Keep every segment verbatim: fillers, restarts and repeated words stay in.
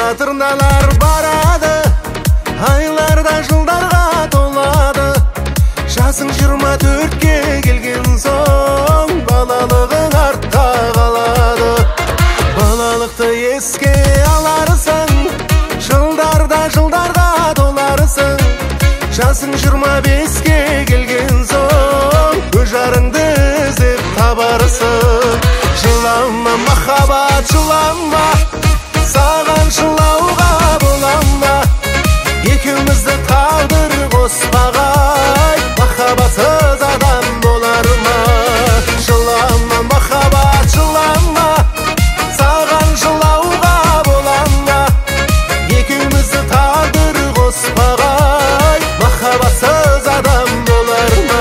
тырналар барады, айларда жылдарға толады. Жасың жиырма төртке келген соң, балалығың артқа қалады. Балалықты еске аларсың, жылдарда жылдарға толарсың. Жасың жиырма беске келген соң, өз жарыңды іздеп табарсың. Жылама махаббат, жылама, саған жылауға болама. Екеумізді тағдыр қоспағай, махаббатсыз адам болар ма? Жылама махаббат, жылама, саған жылауға болама. Екеумізді тағдыр қоспағай, махаббатсыз адам болар ма?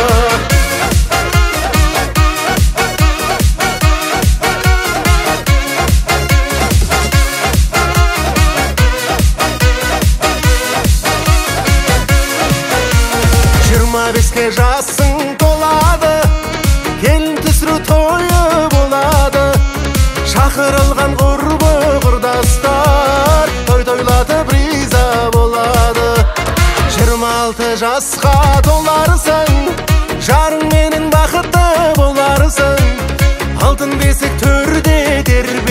Жиырма беске жасың толады, келін түсіру тойы болады. Шақырылған құрбы құрдастар, той тойлатып риза болады. Жиырма алты жасқа толарсың, жарың менің бақытты боларсың. Алтын бесік төрде тербетіп